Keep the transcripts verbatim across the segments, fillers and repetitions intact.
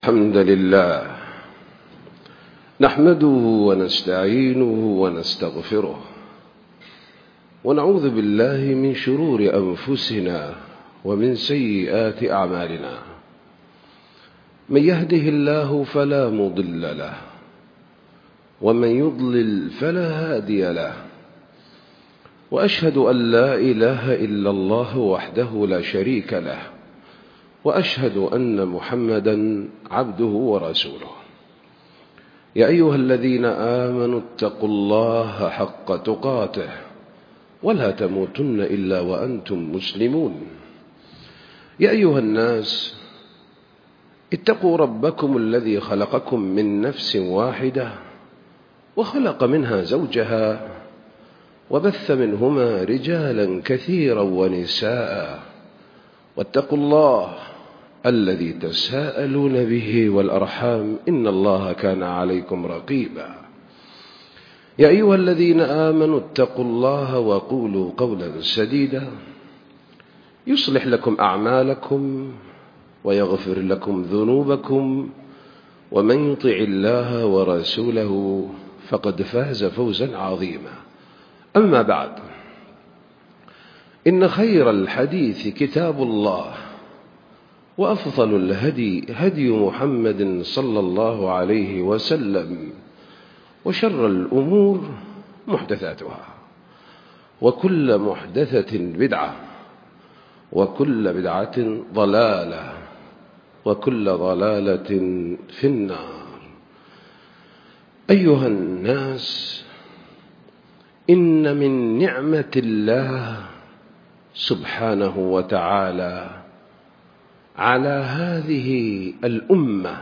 الحمد لله نحمده ونستعينه ونستغفره ونعوذ بالله من شرور أنفسنا ومن سيئات أعمالنا. من يهده الله فلا مضل له ومن يضلل فلا هادي له، وأشهد أن لا إله إلا الله وحده لا شريك له، وأشهد أن محمدا عبده ورسوله. يا أيها الذين آمنوا اتقوا الله حق تقاته ولا تموتن إلا وأنتم مسلمون. يا أيها الناس اتقوا ربكم الذي خلقكم من نفس واحدة وخلق منها زوجها وبث منهما رجالا كثيرا ونساء، واتقوا الله الذي تساءلون به والأرحام إن الله كان عليكم رقيبا. يا أيها الذين آمنوا اتقوا الله وقولوا قولا سديدا يصلح لكم أعمالكم ويغفر لكم ذنوبكم، ومن يطع الله ورسوله فقد فاز فوزا عظيما. أما بعد، إن خير الحديث كتاب الله، وأفضل الهدي هدي محمد صلى الله عليه وسلم، وشر الأمور محدثاتها، وكل محدثة بدعة، وكل بدعة ضلالة، وكل ضلالة في النار. أيها الناس، إن من نعمة الله سبحانه وتعالى على هذه الأمة،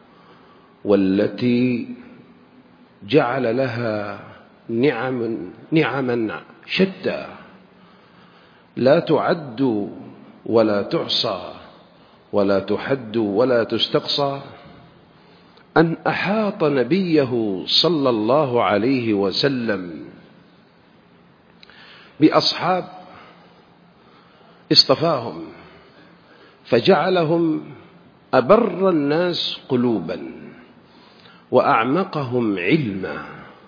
والتي جعل لها نعم نعما شتى لا تعد ولا تحصى ولا تحد ولا تستقصى، أن أحاط نبيه صلى الله عليه وسلم بأصحاب اصطفاهم فجعلهم أبر الناس قلوبا، وأعمقهم علما،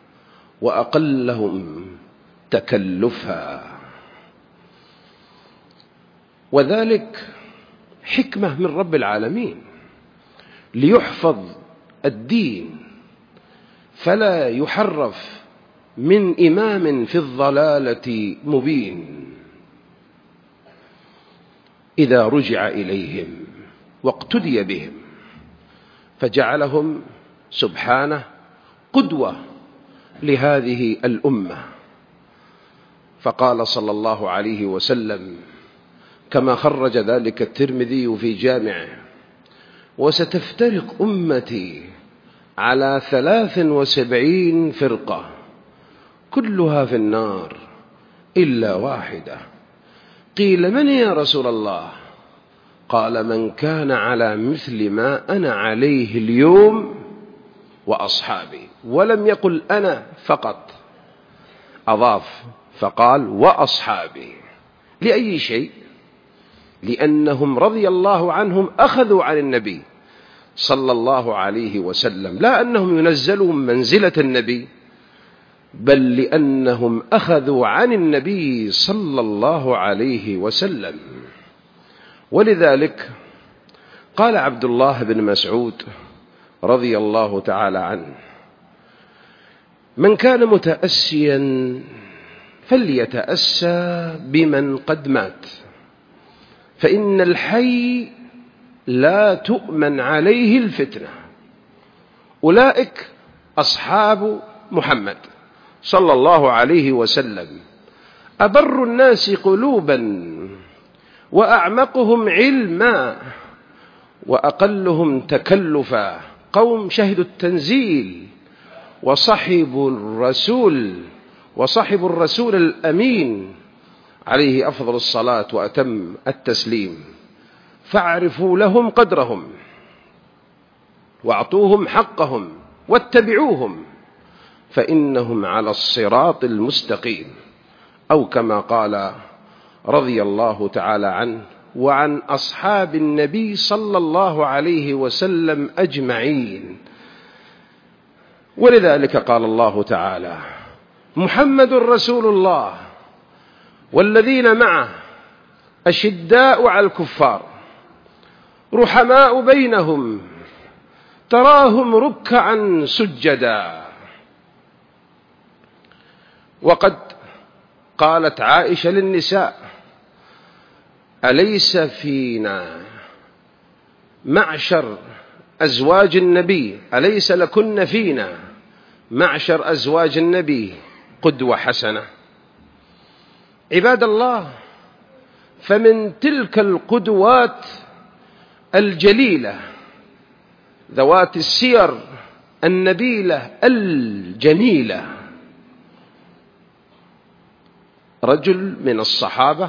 وأقلهم تكلفا. وذلك حكمة من رب العالمين ليحفظ الدين فلا يحرف من إمام في الضلالة مبين، إذا رجع إليهم واقتدي بهم، فجعلهم سبحانه قدوة لهذه الأمة. فقال صلى الله عليه وسلم كما خرج ذلك الترمذي في جامعه: وستفترق أمتي على ثلاث وسبعين فرقة كلها في النار إلا واحدة. قيل: من يا رسول الله؟ قال: من كان على مثل ما أنا عليه اليوم وأصحابي. ولم يقل أنا فقط، أضاف فقال: وأصحابي. لأي شيء؟ لأنهم رضي الله عنهم أخذوا عن النبي صلى الله عليه وسلم، لا أنهم ينزلوا منزلة النبي، بل لأنهم أخذوا عن النبي صلى الله عليه وسلم. ولذلك قال عبد الله بن مسعود رضي الله تعالى عنه: من كان متأسيا فليتأسى بمن قد مات، فإن الحي لا تؤمن عليه الفتنة. أولئك أصحاب محمد صلى الله عليه وسلم، أبر الناس قلوبا، وأعمقهم علما، وأقلهم تكلفا. قوم شهدوا التنزيل وصحبوا الرسول وصحبوا الرسول الأمين عليه أفضل الصلاة وأتم التسليم، فاعرفوا لهم قدرهم، واعطوهم حقهم، واتبعوهم، فإنهم على الصراط المستقيم. أو كما قال رضي الله تعالى عنه: وعن أصحاب النبي صلى الله عليه وسلم أجمعين. ولذلك قال الله تعالى: محمد رسول الله والذين معه أشداء على الكفار رحماء بينهم تراهم ركعا سجدا. وقد قالت عائشة للنساء: أليس فينا معشر أزواج النبي أليس لكن فينا معشر أزواج النبي قدوة حسنة؟ عباد الله، فمن تلك القدوات الجليلة ذوات السير النبيلة الجميلة رجل من الصحابة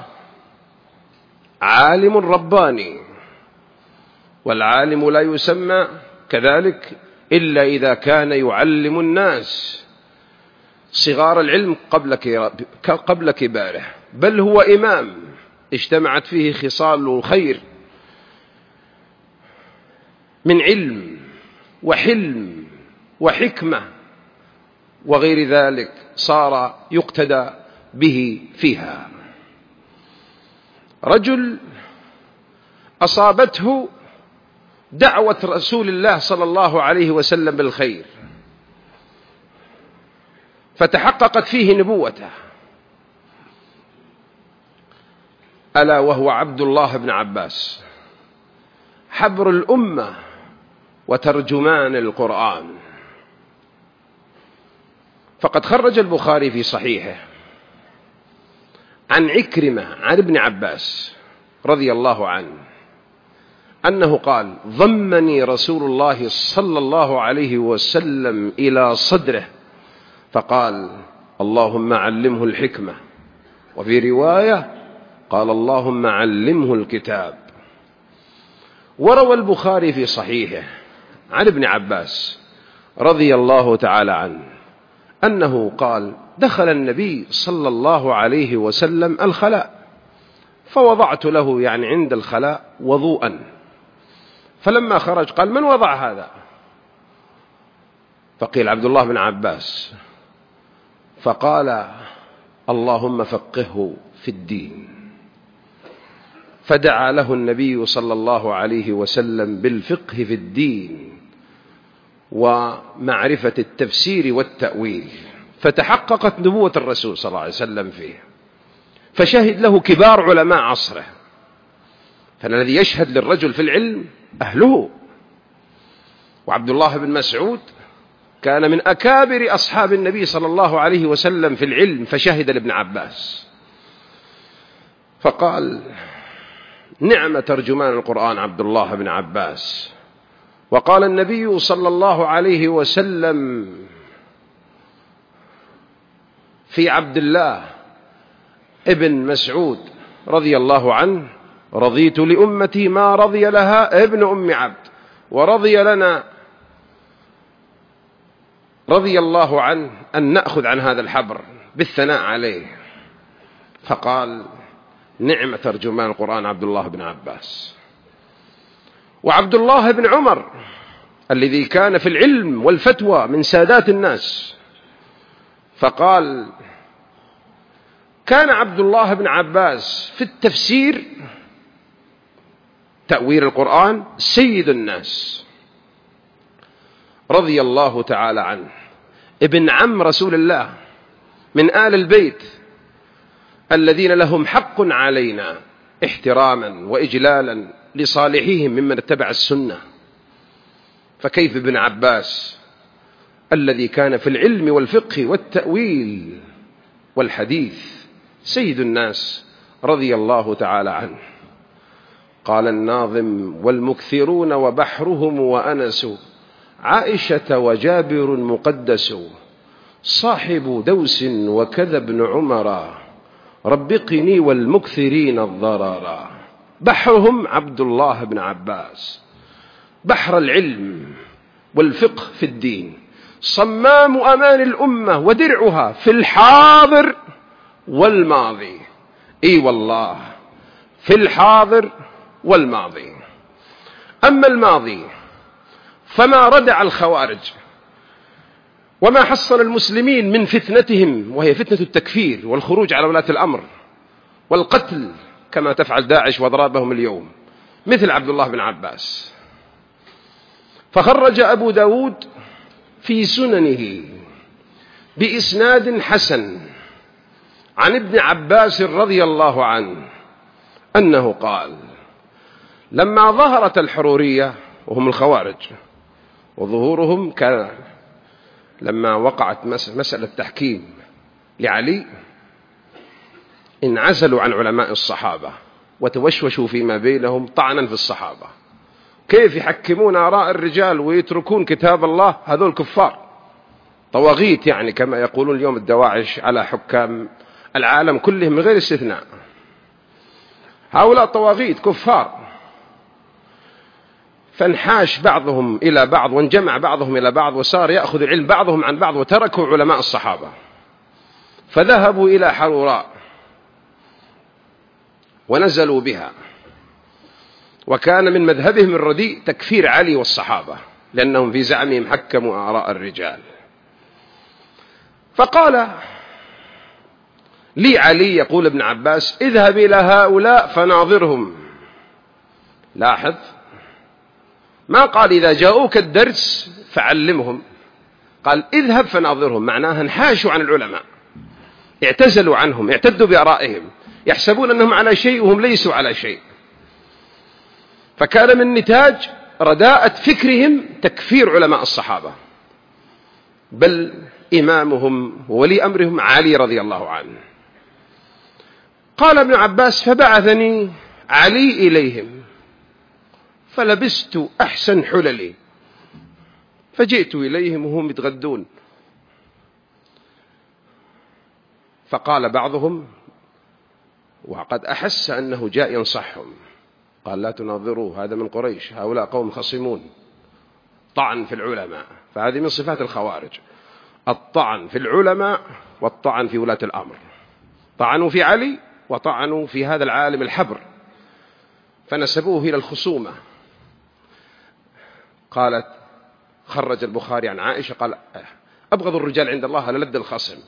عالم رباني، والعالم لا يسمى كذلك إلا إذا كان يعلم الناس صغار العلم قبل كباره، بل هو إمام اجتمعت فيه خصال الخير من علم وحلم وحكمة وغير ذلك، صار يقتدى به فيها. رجل أصابته دعوة رسول الله صلى الله عليه وسلم بالخير، فتحققت فيه نبوته، ألا وهو عبد الله بن عباس، حبر الأمة وترجمان القرآن. فقد خرج البخاري في صحيحه عن عكرمة عن ابن عباس رضي الله عنه أنه قال: ضمني رسول الله صلى الله عليه وسلم إلى صدره فقال: اللهم علمه الحكمة، وفي رواية قال: اللهم علمه الكتاب. وروى البخاري في صحيحه عن ابن عباس رضي الله تعالى عنه أنه قال: دخل النبي صلى الله عليه وسلم الخلاء فوضعت له يعني عند الخلاء وضوءا، فلما خرج قال: من وضع هذا؟ فقيل: عبد الله بن عباس. فقال: اللهم فقهه في الدين. فدعا له النبي صلى الله عليه وسلم بالفقه في الدين ومعرفة التفسير والتأويل، فتحققت نبوة الرسول صلى الله عليه وسلم فيه، فشهد له كبار علماء عصره. فالذي يشهد للرجل في العلم أهله. وعبد الله بن مسعود كان من أكابر أصحاب النبي صلى الله عليه وسلم في العلم، فشهد لابن عباس فقال: نعم ترجمان القرآن عبد الله بن عباس. وقال النبي صلى الله عليه وسلم في عبد الله ابن مسعود رضي الله عنه: رضيت لأمتي ما رضي لها ابن أم عبد، ورضي لنا رضي الله عنه أن نأخذ عن هذا الحبر بالثناء عليه. فقال: نعم ترجمان القرآن عبد الله بن عباس. وعبد الله بن عمر الذي كان في العلم والفتوى من سادات الناس، فقال: كان عبد الله بن عباس في التفسير تأويل القرآن سيد الناس رضي الله تعالى عنه، ابن عم رسول الله من آل البيت الذين لهم حق علينا احتراما وإجلالا لصالحيهم ممن اتبع السنة. فكيف ابن عباس الذي كان في العلم والفقه والتأويل والحديث سيد الناس رضي الله تعالى عنه. قال الناظم: والمكثرون وبحرهم وأنس عائشة وجابر مقدس، صاحب دوس وكذا ابن عمر، ربقني والمكثرين الضرر. بحرهم عبد الله بن عباس، بحر العلم والفقه في الدين، صمام أمان الأمة ودرعها في الحاضر والماضي. إي والله، في الحاضر والماضي. أما الماضي فما ردع الخوارج وما حصل المسلمين من فتنتهم، وهي فتنة التكفير والخروج على ولاة الأمر والقتل كما تفعل داعش وضربهم اليوم، مثل عبد الله بن عباس. فخرج أبو داود في سننه بإسناد حسن عن ابن عباس رضي الله عنه أنه قال: لما ظهرت الحرورية وهم الخوارج، وظهورهم كان لما وقعت مسألة تحكيم لعلي، انعزلوا عن علماء الصحابة وتوشوشوا فيما بينهم طعنا في الصحابة. كيف يحكمون آراء الرجال ويتركون كتاب الله؟ هذول كفار طواغيت، يعني كما يقولون اليوم الدواعش على حكام العالم كلهم من غير استثناء. هؤلاء طواغيت كفار. فانحاش بعضهم إلى بعض وانجمع بعضهم إلى بعض، وصار يأخذ العلم بعضهم عن بعض، وتركوا علماء الصحابة فذهبوا إلى حروراء ونزلوا بها. وكان من مذهبهم الرديء تكفير علي والصحابة، لأنهم في زعمهم حكموا آراء الرجال. فقال لي علي، يقول ابن عباس: اذهب إلى هؤلاء فناظرهم. لاحظ، ما قال إذا جاءوك الدرس فعلمهم، قال اذهب فناظرهم، معناها انحاشوا عن العلماء، اعتزلوا عنهم، اعتدوا بآرائهم، يحسبون أنهم على شيء وهم ليسوا على شيء. فكان من نتاج رداءة فكرهم تكفير علماء الصحابة، بل إمامهم وولي أمرهم علي رضي الله عنه. قال ابن عباس: فبعثني علي إليهم فلبست أحسن حللي، فجئت إليهم وهم يتغدون. فقال بعضهم وقد أحس أنه جاء ينصحهم، قال: لا تناظروه، هذا من قريش، هؤلاء قوم خصمون، طعن في العلماء. فهذه من صفات الخوارج، الطعن في العلماء والطعن في ولاة الأمر. طعنوا في علي وطعنوا في هذا العالم الحبر، فنسبوه إلى الخصومة. قالت خرج البخاري عن عائشة قال: أبغض الرجال عند الله للد الخصم.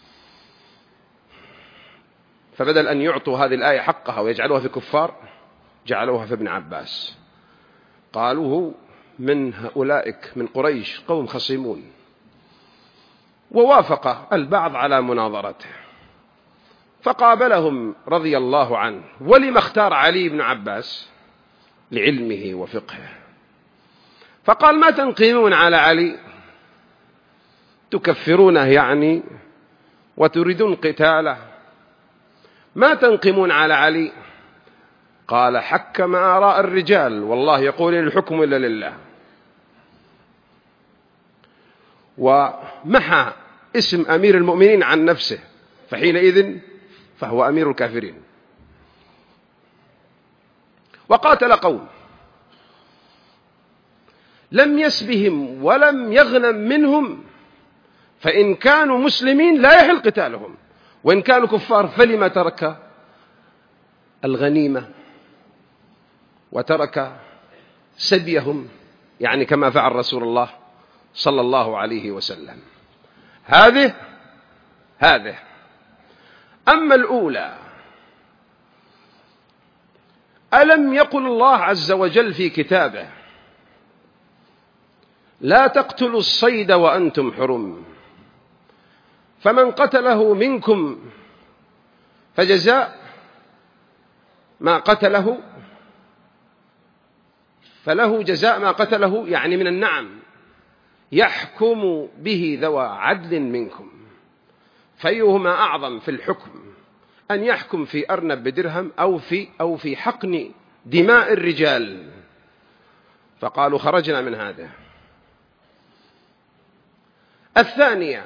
فبدل أن يعطوا هذه الآية حقها ويجعلوها في كفار، جعلوها في ابن عباس، قالوه من أولئك من قريش قوم خصيمون. ووافق البعض على مناظرته، فقابلهم رضي الله عنه. ولما اختار علي بن عباس؟ لعلمه وفقهه. فقال: ما تنقمون على علي؟ تكفرونه يعني وتريدون قتاله؟ ما تنقمون على علي؟ قال: حكم آراء الرجال، والله يقول إن الحكم إلا لله. ومحى اسم أمير المؤمنين عن نفسه، فحينئذ فهو أمير الكافرين. وقاتل قوم لم يسبهم ولم يغنم منهم، فإن كانوا مسلمين لا يحل قتالهم، وإن كانوا كفار فلما ترك الغنيمة وترك سبيهم، يعني كما فعل رسول الله صلى الله عليه وسلم. هذه هذه أما الأولى، ألم يقل الله عز وجل في كتابه: لا تقتلوا الصيد وأنتم حرم، فمن قتله منكم فجزاء ما قتله فله جزاء ما قتله، يعني من النعم، يحكم به ذوى عدل منكم. فأيهما أعظم في الحكم، أن يحكم في أرنب بدرهم أو في أو في حقن دماء الرجال؟ فقالوا خرجنا من هذا. الثانية: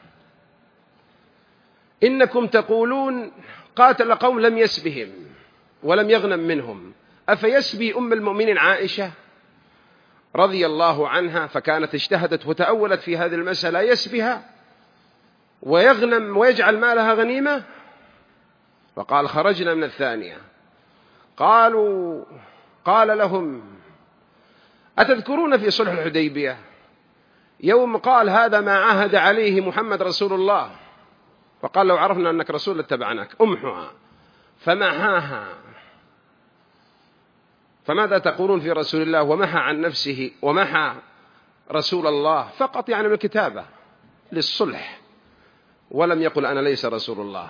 إنكم تقولون قاتل قوم لم يسبهم ولم يغنم منهم، أفيسبي أم المؤمنين عائشة رضي الله عنها، فكانت اجتهدت وتأولت في هذه المسألة، يسبها ويغنم ويجعل مالها غنيمة؟ فقال خرجنا من الثانية. قالوا قال لهم: أتذكرون في صلح الحديبية يوم قال هذا ما عاهد عليه محمد رسول الله؟ فقال: لو عرفنا أنك رسول لاتبعناك. أمحها فمحاها. فماذا تقولون في رسول الله؟ ومحى عن نفسه ومحى رسول الله فقط، يعني من الكتابة للصلح، ولم يقل أنا ليس رسول الله.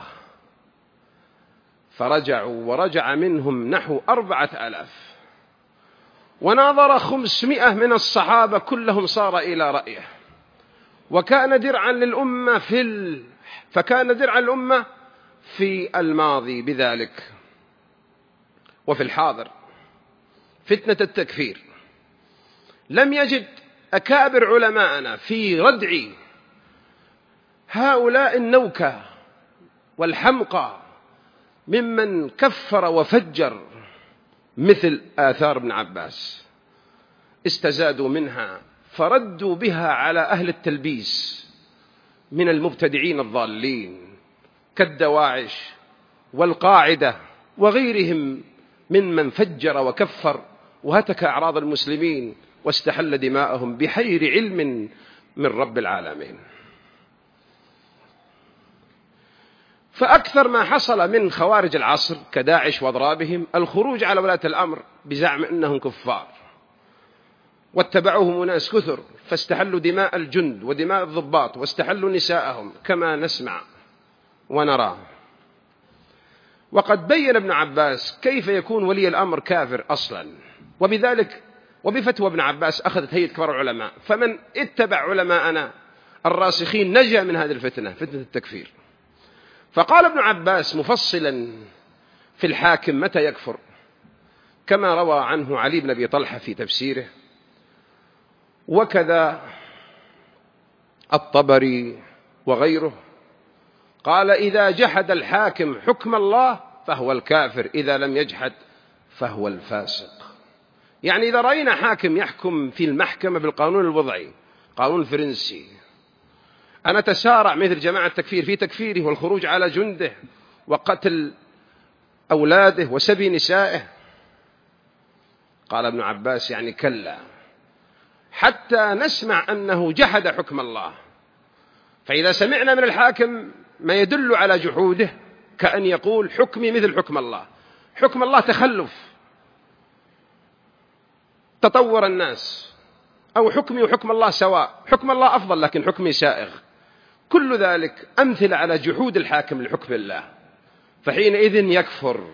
فرجعوا، ورجع منهم نحو أربعة آلاف، وناظر خمسمائة من الصحابة كلهم صار إلى رأيه. وكان درعا للأمة في ال... فكان درعا للأمة في الماضي بذلك وفي الحاضر فتنة التكفير. لم يجد أكابر علماءنا في ردع هؤلاء النوكة والحمقى ممن كفر وفجر مثل آثار ابن عباس. استزادوا منها فردوا بها على أهل التلبيس من المبتدعين الضالين كالدواعش والقاعدة وغيرهم ممن فجر وكفر وهتك أعراض المسلمين واستحل دماءهم بحير علم من رب العالمين. فأكثر ما حصل من خوارج العصر كداعش واضرابهم الخروج على ولاة الأمر بزعم أنهم كفار، واتبعوهم ناس كثر فاستحلوا دماء الجند ودماء الضباط واستحلوا نساءهم كما نسمع ونرى. وقد بين ابن عباس كيف يكون ولي الأمر كافر أصلا، وبذلك وبفتوى ابن عباس أخذت هيئة كبار العلماء، فمن اتبع علماءنا الراسخين نجا من هذه الفتنة، فتنة التكفير. فقال ابن عباس مفصلا في الحاكم متى يكفر، كما روى عنه علي بن أبي طلحة في تفسيره، وكذا الطبري وغيره. قال: إذا جحد الحاكم حكم الله فهو الكافر، إذا لم يجحد فهو الفاسق. يعني إذا رأينا حاكم يحكم في المحكمة بالقانون الوضعي، قانون الفرنسي، أنا تسارع مثل جماعة التكفير في تكفيره والخروج على جنده وقتل أولاده وسبي نسائه، قال ابن عباس يعني كلا، حتى نسمع أنه جحد حكم الله. فإذا سمعنا من الحاكم ما يدل على جحوده كأن يقول حكمي مثل حكم الله، حكم الله تخلف، تطور الناس، أو حكمي وحكم الله سواء، حكم الله أفضل لكن حكمي سائغ. كل ذلك أمثلة على جحود الحاكم لحكم الله، فحينئذ يكفر.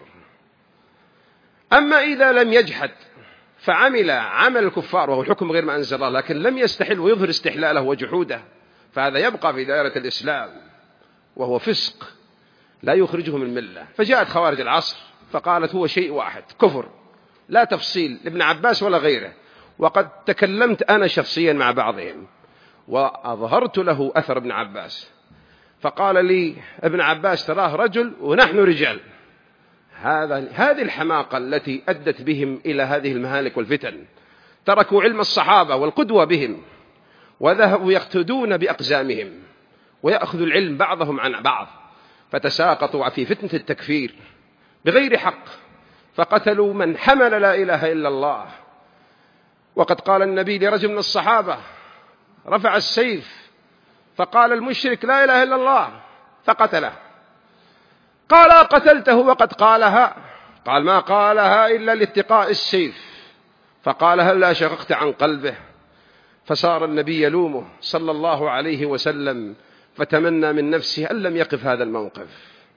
أما إذا لم يجحد فعمل عمل الكفار وهو الحكم غير ما أنزل الله، لكن لم يستحل ويظهر استحلاله وجحوده، فهذا يبقى في دائرة الإسلام وهو فسق لا يخرجه من الملة. فجاءت خوارج العصر فقالت هو شيء واحد كفر، لا تفصيل لابن عباس ولا غيره. وقد تكلمت أنا شخصيا مع بعضهم وأظهرت له أثر ابن عباس، فقال لي ابن عباس تراه رجل ونحن رجال. هذا هذه الحماقة التي أدت بهم إلى هذه المهالك والفتن. تركوا علم الصحابة والقدوة بهم وذهبوا يقتدون بأقزامهم ويأخذوا العلم بعضهم عن بعض، فتساقطوا في فتنة التكفير بغير حق، فقتلوا من حمل لا إله إلا الله. وقد قال النبي لرجل من الصحابة رفع السيف فقال المشرك لا إله إلا الله فقتله، قال قتلته وقد قالها؟ قال ما قالها إلا لاتقاء السيف، فقال هل لا شققت عن قلبه؟ فصار النبي يلومه صلى الله عليه وسلم، فتمنى من نفسه أن لم يقف هذا الموقف.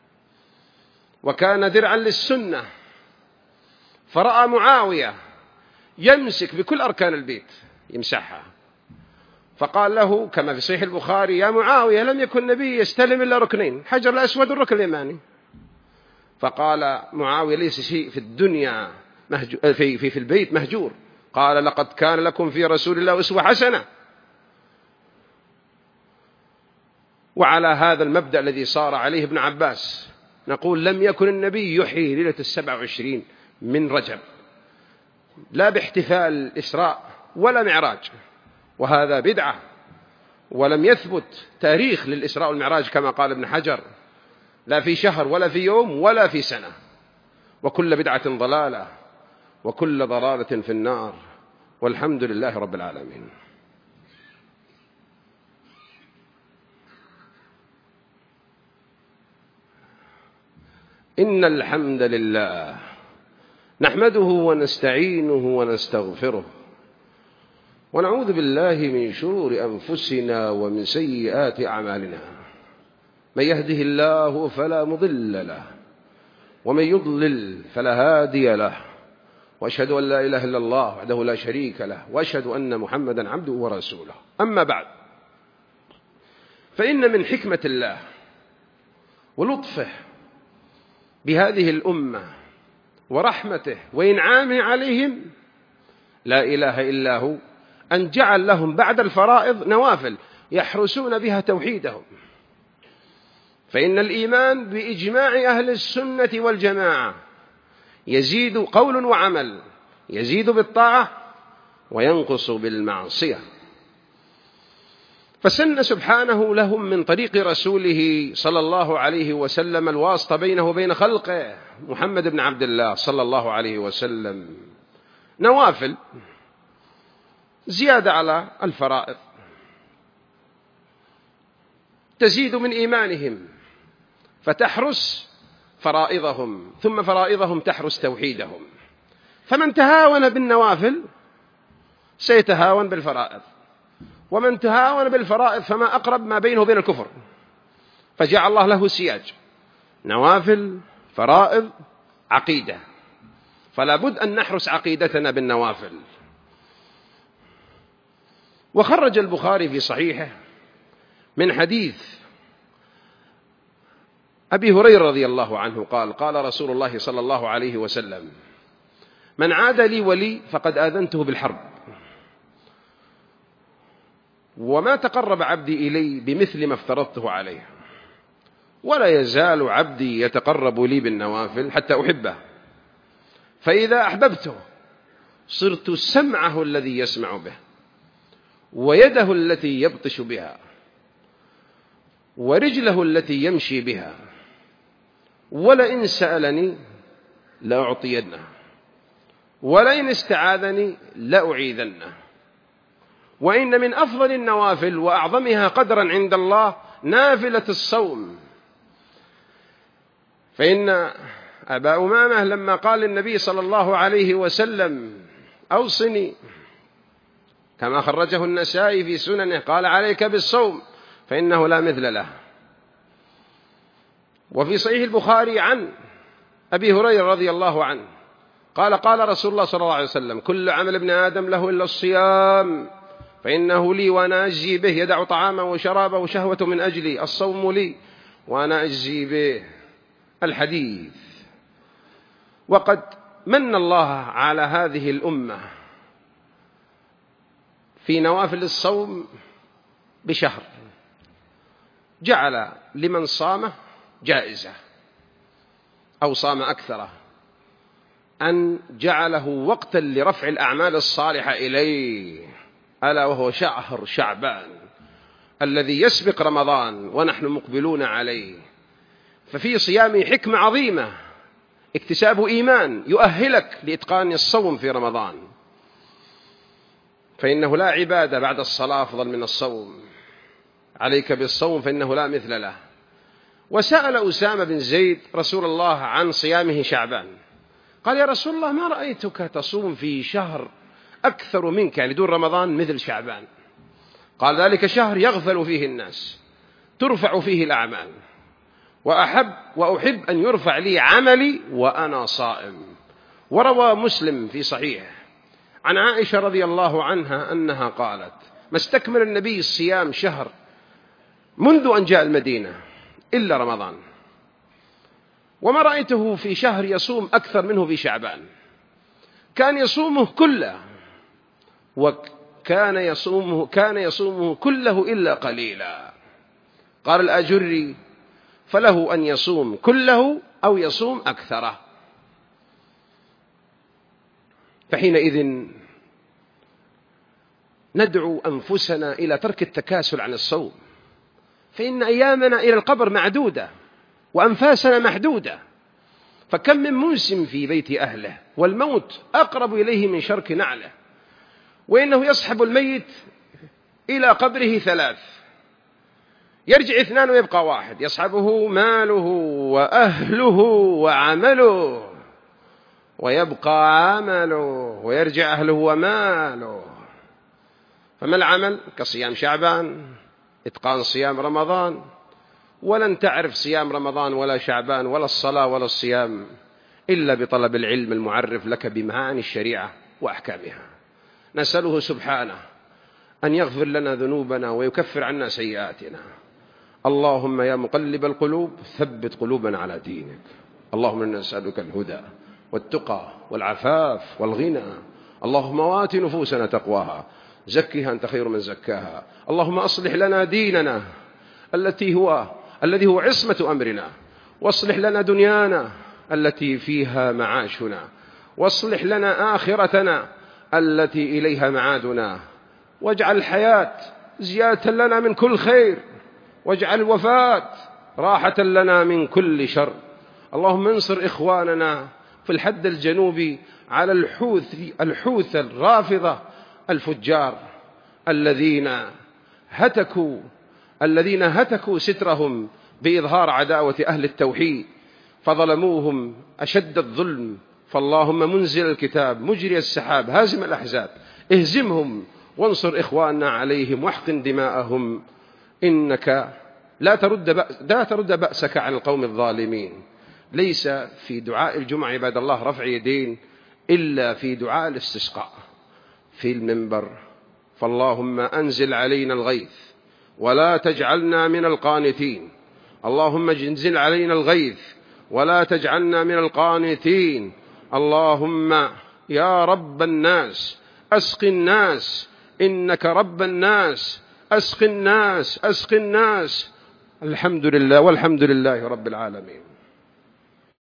وكان درعا للسنة، فرأى معاوية يمسك بكل أركان البيت يمسحها، فقال له كما في صحيح البخاري يا معاوية لم يكن النبي يستلم إلا ركنين، حجر الأسود والركن اليماني. فقال معاوية ليس شيء في الدنيا مهجور في, في, في البيت مهجور. قال لقد كان لكم في رسول الله أسوة حسنة. وعلى هذا المبدأ الذي صار عليه ابن عباس نقول لم يكن النبي يحيي ليلة السبع وعشرين من رجب، لا باحتفال الإسراء ولا معراج، وهذا بدعة، ولم يثبت تاريخ للإسراء والمعراج كما قال ابن حجر، لا في شهر ولا في يوم ولا في سنة، وكل بدعة ضلالة وكل ضلالة في النار، والحمد لله رب العالمين. إن الحمد لله نحمده ونستعينه ونستغفره، ونعوذ بالله من شرور أنفسنا ومن سيئات أعمالنا. من يهده الله فلا مضل له، ومن يضلل فلا هادي له، وأشهد أن لا إله إلا الله وحده لا شريك له، وأشهد أن محمدا عبده ورسوله. أما بعد، فإن من حكمة الله ولطفه بهذه الأمة ورحمته وإنعامه عليهم لا إله إلا هو أن جعل لهم بعد الفرائض نوافل يحرسون بها توحيدهم. فإن الإيمان بإجماع أهل السنة والجماعة يزيد قول وعمل، يزيد بالطاعة وينقص بالمعصية. فسن سبحانه لهم من طريق رسوله صلى الله عليه وسلم الواسطة بينه وبين خلقه محمد بن عبد الله صلى الله عليه وسلم نوافل زيادة على الفرائض تزيد من إيمانهم، فتحرس فرائضهم، ثم فرائضهم تحرس توحيدهم. فمن تهاون بالنوافل سيتهاون بالفرائض، ومن تهاون بالفرائض فما أقرب ما بينه وبين الكفر. فجعل الله له سياج: نوافل، فرائض، عقيدة. فلا بد أن نحرس عقيدتنا بالنوافل. وخرج البخاري في صحيحه من حديث أبي هريرة رضي الله عنه قال: قال رسول الله صلى الله عليه وسلم: من عاد لي ولي فقد آذنته بالحرب، وما تقرب عبدي إلي بمثل ما افترضته عليه، ولا يزال عبدي يتقرب لي بالنوافل حتى أحبه، فإذا أحببته صرت سمعه الذي يسمع به، ويده التي يبطش بها، ورجله التي يمشي بها، ولئن سألني لأعطينه، ولئن استعاذني لأعيذنه. وإن من أفضل النوافل وأعظمها قدرا عند الله نافلة الصوم. فإن أبا أمامة لما قال للنبي صلى الله عليه وسلم: أوصني، كما خرجه النسائي في سننه، قال: عليك بالصوم فإنه لا مثل له. وفي صحيح البخاري عن أبي هريرة رضي الله عنه قال: قال رسول الله صلى الله عليه وسلم: كل عمل ابن آدم له إلا الصيام فإنه لي وأنا أجزي به، يدع طعامه وشرابه وشهوة من أجلي، الصوم لي وأنا أجزي به. الحديث. وقد من الله على هذه الأمة في نوافل الصوم بشهر، جعل لمن صامه جائزة أو صام أكثره، أن جعله وقتا لرفع الأعمال الصالحة إليه، ألا وهو شهر شعبان الذي يسبق رمضان ونحن مقبلون عليه. ففي صيامه حكمة عظيمة، اكتساب إيمان يؤهلك لإتقان الصوم في رمضان، فإنه لا عبادة بعد الصلاة أفضل من الصوم. عليك بالصوم فإنه لا مثل له. وسأل أسامة بن زيد رسول الله عن صيامه شعبان، قال: يا رسول الله، ما رأيتك تصوم في شهر أكثر منك، يعني دون رمضان، مثل شعبان. قال: ذلك شهر يغفل فيه الناس، ترفع فيه الأعمال، وأحب وأحب أن يرفع لي عملي وأنا صائم. وروى مسلم في صحيح عن عائشة رضي الله عنها أنها قالت: ما استكمل النبي الصيام شهر منذ أن جاء المدينة إلا رمضان، وما رأيته في شهر يصوم أكثر منه في شعبان، كان يصومه كله، وكان يصومه كان يصومه كله إلا قليلا. قال الأجري: فله أن يصوم كله أو يصوم أكثره. فحينئذ ندعو أنفسنا إلى ترك التكاسل عن الصوم، فإن أيامنا إلى القبر معدودة وأنفاسنا محدودة، فكم من منسم في بيت أهله والموت أقرب إليه من شرك نعله، وإنه يصحب الميت إلى قبره ثلاث، يرجع اثنان ويبقى واحد، يصحبه ماله وأهله وعمله، ويبقى عمله ويرجع أهله وماله. فما العمل؟ كصيام شعبان، إتقان صيام رمضان، ولن تعرف صيام رمضان ولا شعبان ولا الصلاة ولا الصيام إلا بطلب العلم المعرف لك بمعاني الشريعة وأحكامها. نسأله سبحانه أن يغفر لنا ذنوبنا ويكفر عنا سيئاتنا. اللهم يا مقلب القلوب ثبت قلوبنا على دينك. اللهم إنا نسألك الهدى والتقى والعفاف والغنى. اللهم وآت نفوسنا تقواها، زكها أنت خير من زكاها. اللهم أصلح لنا ديننا التي هو الذي هو عصمة أمرنا، واصلح لنا دنيانا التي فيها معاشنا، واصلح لنا آخرتنا التي إليها معادنا، واجعل الحياة زيادة لنا من كل خير، واجعل الوفاة راحة لنا من كل شر. اللهم انصر إخواننا في الحد الجنوبي على الحوث الحوث الرافضة الفجار الذين هتكوا الذين هتكوا سترهم بإظهار عداوة أهل التوحيد فظلموهم أشد الظلم. فاللهم منزل الكتاب مجري السحاب هازم الأحزاب اهزمهم وانصر إخواننا عليهم واحقن دماءهم، إنك لا ترد بأس لا ترد بأسك عن القوم الظالمين. ليس في دعاء الجمعة عباد الله رفع يدين إلا في دعاء الاستسقاء في المنبر. فاللهم أنزل علينا الغيث ولا تجعلنا من القانتين. اللهم انزل علينا الغيث ولا تجعلنا من القانتين. اللهم يا رب الناس أسق الناس، إنك رب الناس، أسق الناس أسق الناس. الحمد لله والحمد لله رب العالمين.